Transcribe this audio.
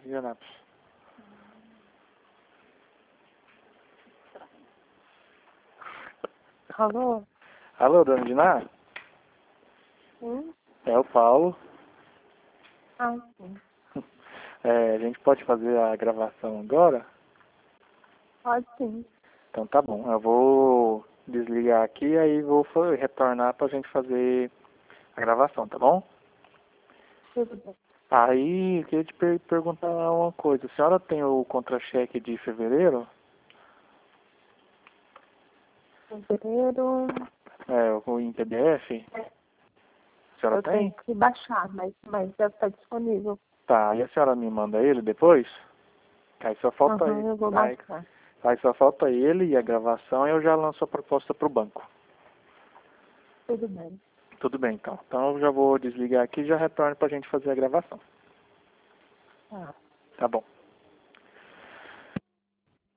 de Anápolis. Alô? Alô, dona Diná? Sim? É o Paulo. Ah, sim. A gente pode fazer a gravação agora? Pode sim. Então tá bom. Eu vou desligar aqui aí vou retornar pra gente fazer a gravação, tá bom? Tudo bem. Aí, eu queria te perguntar uma coisa. A senhora tem o contra-cheque de fevereiro? Fevereiro. O em PDF? A senhora Eu tem? tenho que baixar, mas deve estar disponível. Tá, e a senhora me manda ele depois? Aí só falta ele. Eu vou Aí, baixar. aí só falta ele e a gravação e eu já lanço a proposta pro banco. Tudo bem. Tudo bem, então. Então eu já vou desligar aqui e já retorno pra gente fazer a gravação. Tá. Tá bom.